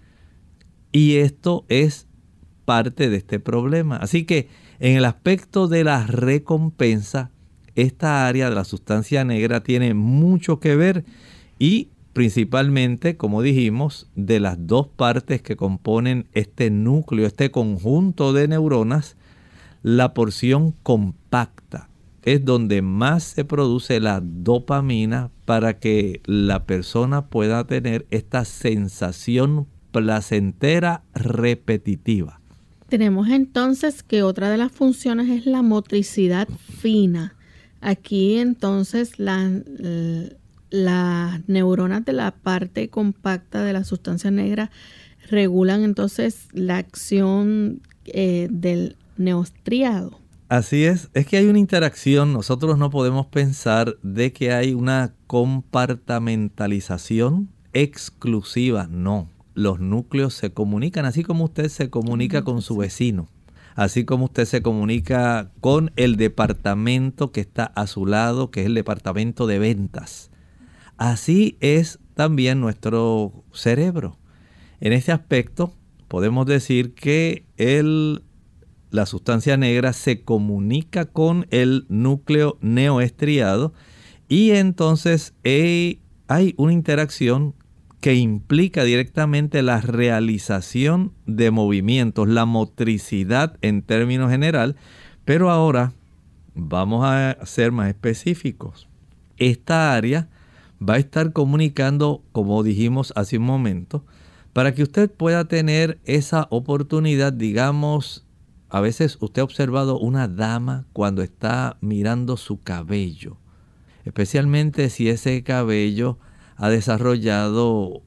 [SPEAKER 3] Y esto es parte de este problema. Así que en el aspecto de la recompensa, esta área de la sustancia negra tiene mucho que ver, y principalmente, como dijimos, de las dos partes que componen este núcleo, este conjunto de neuronas, la porción compacta es donde más se produce la dopamina para que la persona pueda tener esta sensación placentera repetitiva.
[SPEAKER 2] Tenemos entonces que otra de las funciones es la motricidad fina. Aquí entonces la, las neuronas de la parte compacta de la sustancia negra regulan entonces la acción eh, del neoestriado.
[SPEAKER 3] Así es, es que hay una interacción. Nosotros no podemos pensar de que hay una compartamentalización exclusiva. No, los núcleos se comunican así como usted se comunica con su vecino, así como usted se comunica con el departamento que está a su lado, que es el departamento de ventas. Así es también nuestro cerebro. En este aspecto podemos decir que el la sustancia negra se comunica con el núcleo neoestriado y entonces eh, hay una interacción que implica directamente la realización de movimientos, la motricidad en términos general, pero ahora vamos a ser más específicos. Esta área va a estar comunicando, como dijimos hace un momento, para que usted pueda tener esa oportunidad, digamos. A veces usted ha observado una dama cuando está mirando su cabello, especialmente si ese cabello ha desarrollado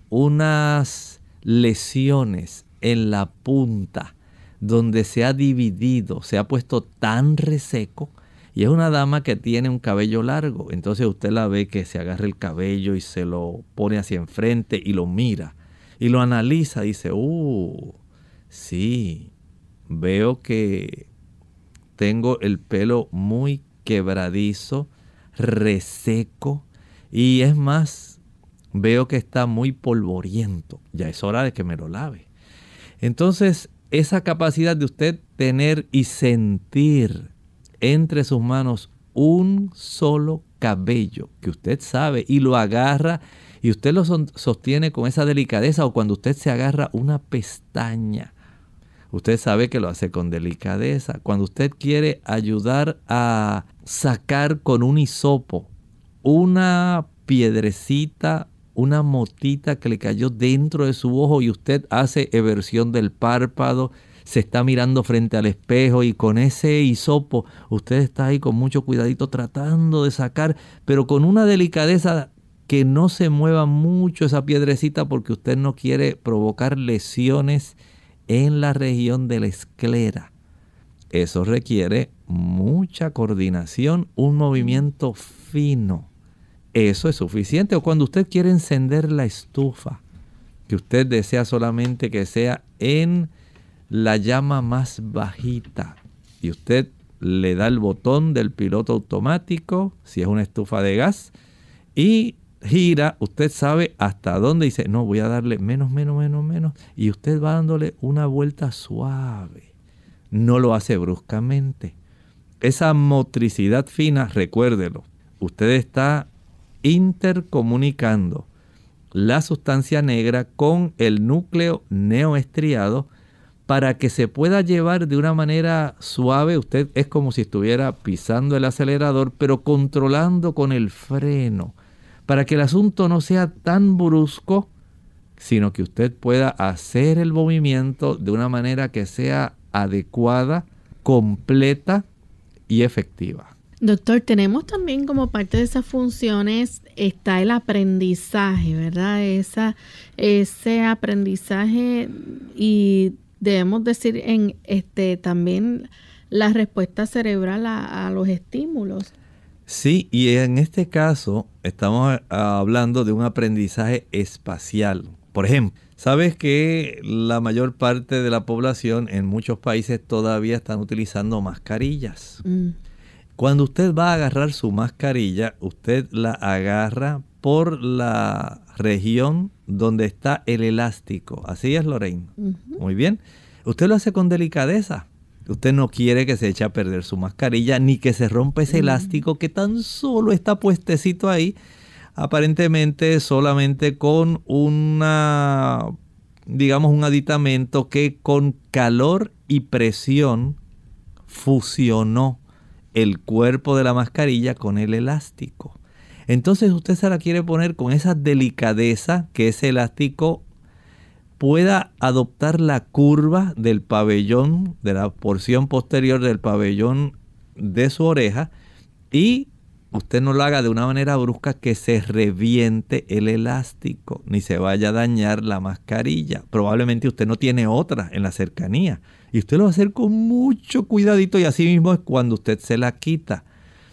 [SPEAKER 3] unas lesiones en la punta donde se ha dividido, se ha puesto tan reseco, y es una dama que tiene un cabello largo. Entonces usted la ve que se agarra el cabello y se lo pone hacia enfrente y lo mira y lo analiza y dice, uh, sí. Veo que tengo el pelo muy quebradizo, reseco, y es más, veo que está muy polvoriento. Ya es hora de que me lo lave. Entonces, esa capacidad de usted tener y sentir entre sus manos un solo cabello que usted sabe y lo agarra y usted lo sostiene con esa delicadeza, o cuando usted se agarra una pestaña, usted sabe que lo hace con delicadeza. Cuando usted quiere ayudar a sacar con un hisopo una piedrecita, una motita que le cayó dentro de su ojo, y usted hace eversión del párpado, se está mirando frente al espejo y con ese hisopo usted está ahí con mucho cuidadito tratando de sacar, pero con una delicadeza, que no se mueva mucho esa piedrecita porque usted no quiere provocar lesiones en la región de la esclera. Eso requiere mucha coordinación, un movimiento fino. Eso es suficiente. O cuando usted quiere encender la estufa, que usted desea solamente que sea en la llama más bajita, y usted le da el botón del piloto automático, si es una estufa de gas, y gira, usted sabe hasta dónde, dice, no, voy a darle menos, menos, menos, menos, y usted va dándole una vuelta suave. No lo hace bruscamente. Esa motricidad fina, recuérdelo, usted está intercomunicando la sustancia negra con el núcleo neoestriado para que se pueda llevar de una manera suave. Usted es como si estuviera pisando el acelerador, pero controlando con el freno, para que el asunto no sea tan brusco, sino que usted pueda hacer el movimiento de una manera que sea adecuada, completa y efectiva.
[SPEAKER 2] Doctor, tenemos también como parte de esas funciones está el aprendizaje, ¿verdad? Esa, ese aprendizaje, y debemos decir en este también la respuesta cerebral a, a los estímulos.
[SPEAKER 3] Sí, y en este caso estamos hablando de un aprendizaje espacial. Por ejemplo, ¿sabes que la mayor parte de la población en muchos países todavía están utilizando mascarillas? Mm. Cuando usted va a agarrar su mascarilla, usted la agarra por la región donde está el elástico. Así es, Lorraine. Uh-huh. Muy bien. Usted lo hace con delicadeza. Usted no quiere que se eche a perder su mascarilla, ni que se rompa ese uh-huh. elástico que tan solo está puestecito ahí, aparentemente solamente con una, digamos, un aditamento que con calor y presión fusionó el cuerpo de la mascarilla con el elástico. Entonces usted se la quiere poner con esa delicadeza, que ese elástico pueda adoptar la curva del pabellón, de la porción posterior del pabellón de su oreja, y usted no lo haga de una manera brusca que se reviente el elástico, ni se vaya a dañar la mascarilla. Probablemente usted no tiene otra en la cercanía. Y usted lo va a hacer con mucho cuidadito y así mismo es cuando usted se la quita.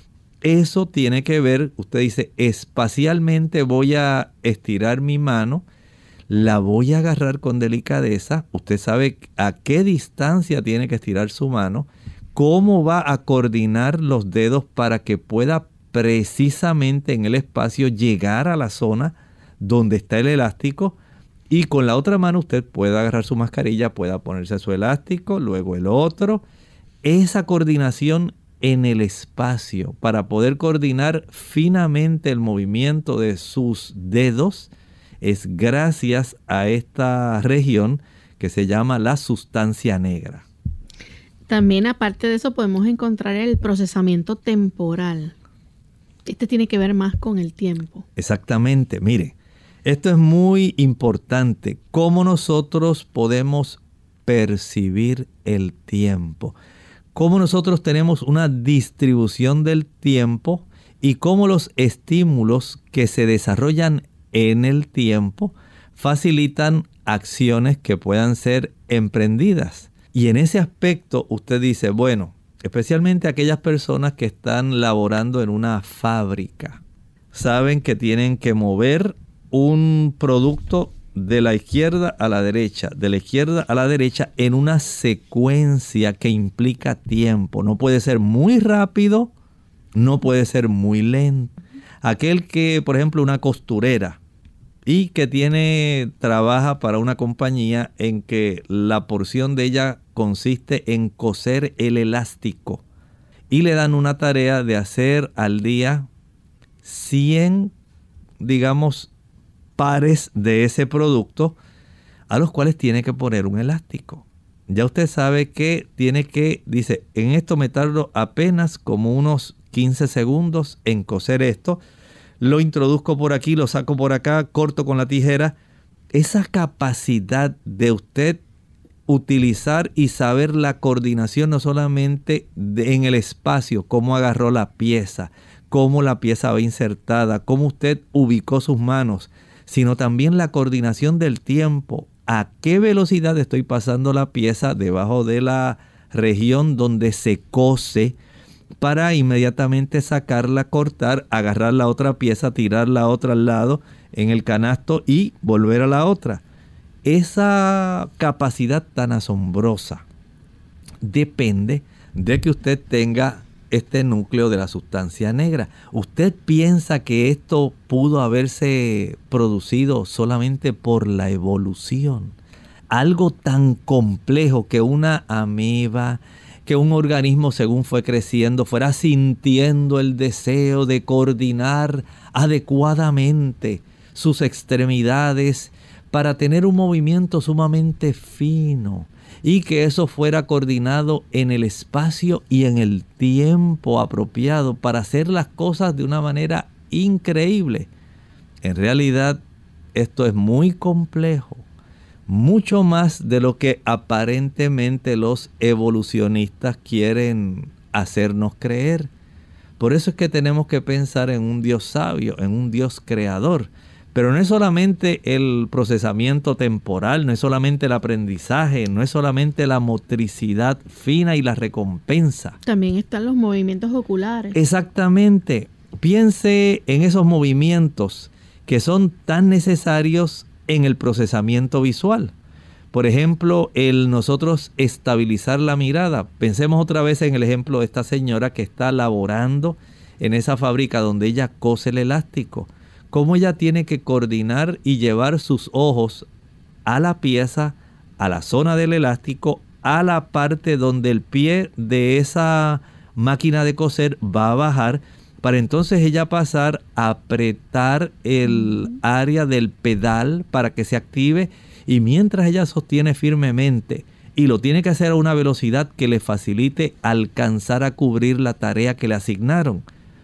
[SPEAKER 3] Eso tiene que ver, usted dice, espacialmente voy a estirar mi mano, la voy a agarrar con delicadeza. Usted sabe a qué distancia tiene que estirar su mano, cómo va a coordinar los dedos para que pueda precisamente en el espacio llegar a la zona donde está el elástico, y con la otra mano usted puede agarrar su mascarilla, pueda ponerse su elástico, luego el otro. Esa coordinación en el espacio para poder coordinar finamente el movimiento de sus dedos es gracias a esta región que se llama la sustancia negra.
[SPEAKER 2] También aparte de eso podemos encontrar el procesamiento temporal. Este tiene que ver más con el tiempo.
[SPEAKER 3] Exactamente, mire, esto es muy importante, cómo nosotros podemos percibir el tiempo, cómo nosotros tenemos una distribución del tiempo y cómo los estímulos que se desarrollan en el tiempo facilitan acciones que puedan ser emprendidas. Y en ese aspecto usted dice, bueno, especialmente aquellas personas que están laborando en una fábrica, saben que tienen que mover un producto de la izquierda a la derecha, de la izquierda a la derecha en una secuencia que implica tiempo. No puede ser muy rápido, no puede ser muy lento. Aquel que, por ejemplo, una costurera y que tiene, trabaja para una compañía en que la porción de ella consiste en coser el elástico y le dan una tarea de hacer al día cien, digamos, pares de ese producto a los cuales tiene que poner un elástico. Ya usted sabe que tiene que, dice, en esto me tardo apenas como unos quince segundos en coser esto. Lo introduzco por aquí, lo saco por acá, corto con la tijera. Esa capacidad de usted utilizar y saber la coordinación no solamente de, en el espacio, cómo agarró la pieza, cómo la pieza va insertada, cómo usted ubicó sus manos, sino también la coordinación del tiempo. A qué velocidad estoy pasando la pieza debajo de la región donde se cose para inmediatamente sacarla, cortar, agarrar la otra pieza, tirar la otra al lado en el canasto y volver a la otra. Esa capacidad tan asombrosa depende de que usted tenga este núcleo de la sustancia negra. ¿Usted piensa que esto pudo haberse producido solamente por la evolución? Algo tan complejo que una ameba, que un organismo según fue creciendo fuera sintiendo el deseo de coordinar adecuadamente sus extremidades para tener un movimiento sumamente fino y que eso fuera coordinado en el espacio y en el tiempo apropiado para hacer las cosas de una manera increíble. En realidad esto es muy complejo, mucho más de lo que aparentemente los evolucionistas quieren hacernos creer. Por eso es que tenemos que pensar en un Dios sabio, en un Dios creador. Pero no es solamente el procesamiento temporal, no es solamente el aprendizaje, no es solamente la motricidad fina y la recompensa.
[SPEAKER 2] También están los movimientos oculares.
[SPEAKER 3] Exactamente. Piense en esos movimientos que son tan necesarios en el procesamiento visual. Por ejemplo, el nosotros estabilizar la mirada. Pensemos otra vez en el ejemplo de esta señora que está laborando en esa fábrica donde ella cose el elástico. Cómo ella tiene que coordinar y llevar sus ojos a la pieza, a la zona del elástico, a la parte donde el pie de esa máquina de coser va a bajar, para entonces ella pasar a apretar el área del pedal para que se active, y mientras ella sostiene firmemente y lo tiene que hacer a una velocidad que le facilite alcanzar a cubrir la tarea que le asignaron.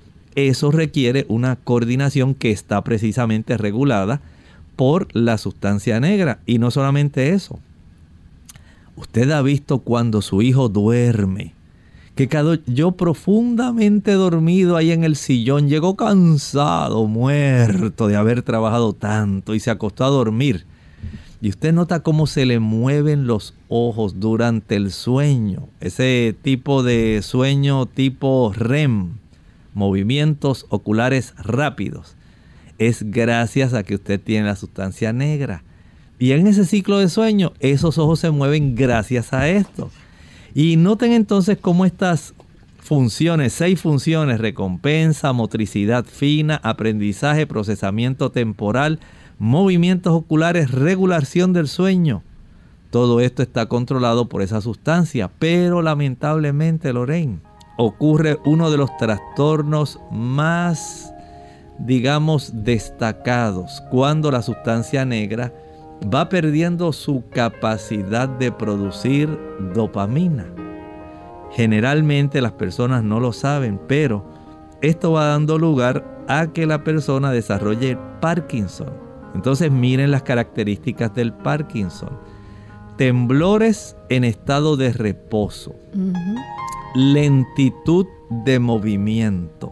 [SPEAKER 3] Eso requiere una coordinación que está precisamente regulada por la sustancia negra. Y no solamente eso. Usted ha visto cuando su hijo duerme, que quedó yo profundamente dormido ahí en el sillón, llegó cansado, muerto de haber trabajado tanto y se acostó a dormir. Y usted nota cómo se le mueven los ojos durante el sueño, ese tipo de sueño tipo R E M, movimientos oculares rápidos. Es gracias a que usted tiene la sustancia negra. Y en ese ciclo de sueño, esos ojos se mueven gracias a esto. Y noten entonces cómo estas funciones, seis funciones, recompensa, motricidad fina, aprendizaje, procesamiento temporal, movimientos oculares, regulación del sueño. Todo esto está controlado por esa sustancia, pero lamentablemente, Lorraine, ocurre uno de los trastornos más, digamos, destacados cuando la sustancia negra va perdiendo su capacidad de producir dopamina. Generalmente las personas no lo saben, pero esto va dando lugar a que la persona desarrolle Parkinson. Entonces miren las características del Parkinson. Temblores en estado de reposo. Uh-huh. Lentitud de movimiento.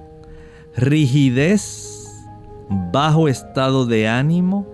[SPEAKER 3] Rigidez, bajo estado de ánimo,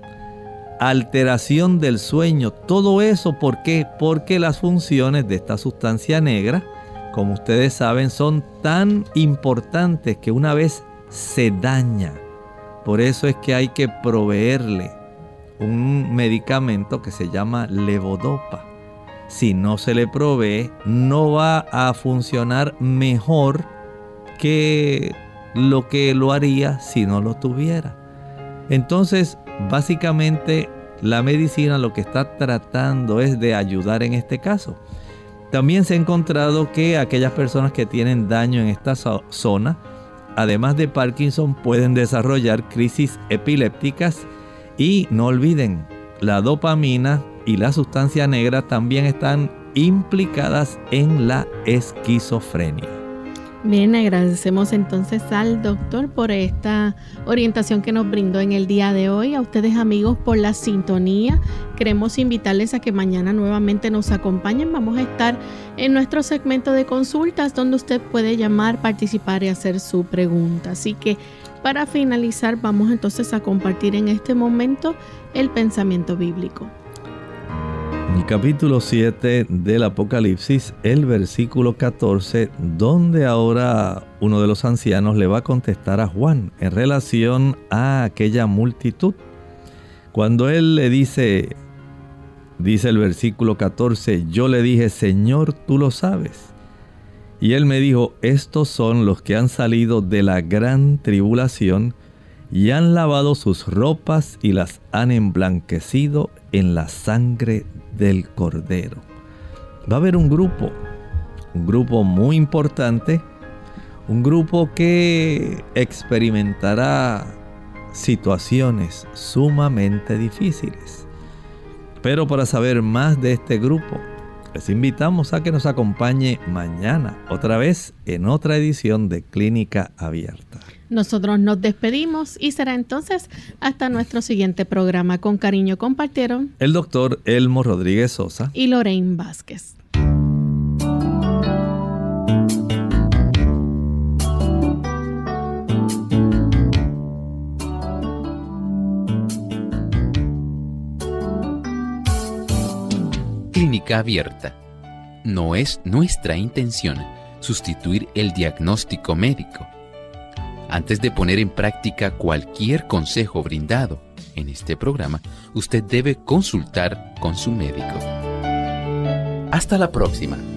[SPEAKER 3] alteración del sueño. Todo eso, ¿por qué? Porque las funciones de esta sustancia negra, como ustedes saben, son tan importantes que una vez se daña. Por eso es que hay que proveerle un medicamento que se llama levodopa. Si no se le provee, no va a funcionar mejor que lo que lo haría si no lo tuviera. Entonces, básicamente, la medicina lo que está tratando es de ayudar en este caso. También se ha encontrado que aquellas personas que tienen daño en esta zona, además de Parkinson, pueden desarrollar crisis epilépticas. Y no olviden, la dopamina y la sustancia negra también están implicadas en la esquizofrenia.
[SPEAKER 2] Bien, agradecemos entonces al doctor por esta orientación que nos brindó en el día de hoy. A ustedes, amigos, por la sintonía. Queremos invitarles a que mañana nuevamente nos acompañen. Vamos a estar en nuestro segmento de consultas donde usted puede llamar, participar y hacer su pregunta. Así que para finalizar, vamos entonces a compartir en este momento el pensamiento bíblico.
[SPEAKER 3] El capítulo siete del Apocalipsis, el versículo catorce, donde ahora uno de los ancianos le va a contestar a Juan en relación a aquella multitud. Cuando él le dice, dice el versículo catorce, yo le dije, Señor, tú lo sabes. Y él me dijo, estos son los que han salido de la gran tribulación y han lavado sus ropas y las han emblanquecido en la sangre del Cordero. Va a haber un grupo, un grupo muy importante, un grupo que experimentará situaciones sumamente difíciles. Pero para saber más de este grupo, les invitamos a que nos acompañe mañana, otra vez en otra edición de Clínica Abierta.
[SPEAKER 2] Nosotros nos despedimos y será entonces hasta nuestro siguiente programa. Con cariño compartieron
[SPEAKER 3] el doctor Elmo Rodríguez Sosa
[SPEAKER 2] y Lorraine Vázquez.
[SPEAKER 1] Clínica Abierta. No es nuestra intención sustituir el diagnóstico médico. Antes de poner en práctica cualquier consejo brindado en este programa, usted debe consultar con su médico. Hasta la próxima.